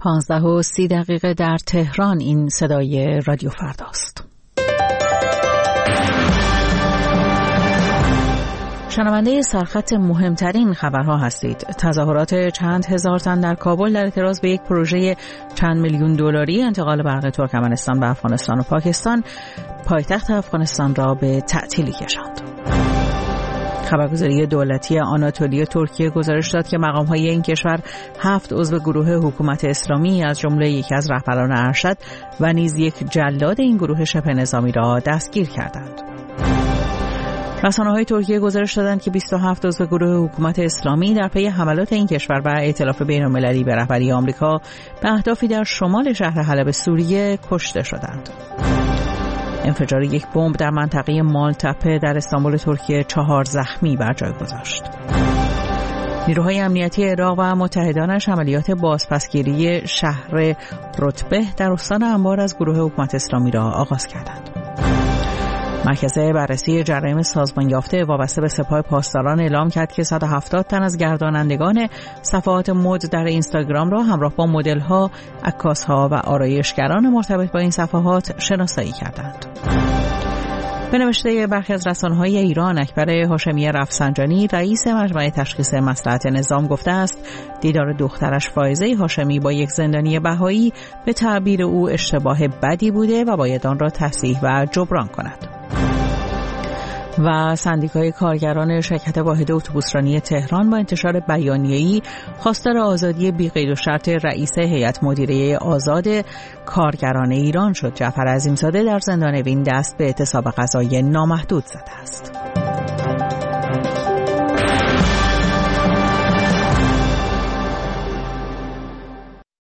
15:30 در تهران. این صدای رادیو فرداست. شنونده سرخط مهمترین خبرها هستید. تظاهرات چند هزار تن در کابل در اعتراض به یک پروژه چند میلیون دلاری انتقال برق ترکمنستان به افغانستان و پاکستان پایتخت افغانستان را به تعطیلی کشاند. خبرگزاری دولتی آناتولیا ترکیه گزارش داد که مقام‌های این کشور 7 عضو گروه حکومت اسلامی از جمله یکی از رهبران ارشد و نیز یک جلاد این گروه شبه نظامی را دستگیر کردند. رسانه‌های ترکیه گزارش دادند که 27 عضو گروه حکومت اسلامی در پی حملات این کشور بر ائتلاف بین‌المللی به رهبری آمریکا به اهدافی در شمال شهر حلب سوریه کشته شدند. انفجار یک بمب در منطقه مالتپه در استانبول ترکیه 4 زخمی بر جای گذاشت. نیروهای امنیتی عراق و متحدانش عملیات بازپسگیری شهر رتبه در استان انبار از گروه حکومت اسلامی را آغاز کردند. مرکز بررسی جرایم سازمان یافته وابسته به سپاه پاسداران اعلام کرد که 170 تن از گردانندگان صفحات مد در اینستاگرام را همراه با مدل‌ها، عکاس‌ها و آرایشگران مرتبط با این صفحات شناسایی کردند. به نوشته برخی از رسانه‌های ایران، اکبر هاشمی رفسنجانی رئیس مجمع تشخیص مصلحت نظام گفته است دیدار دخترش فائزه هاشمی با یک زندانی بهایی به تعبیر او اشتباه بدی بوده و باید آن را تصحیح و جبران کند. و سندیکای کارگران شرکت واحد اتوبوسرانی تهران با انتشار بیانیه‌ای خواستار آزادی بی‌قید و شرط رئیس هیئت مدیره آزاد کارگران ایران شد. جعفر عظیم‌زاده در زندان وین دست به اعتصاب قضایی نامحدود زده است.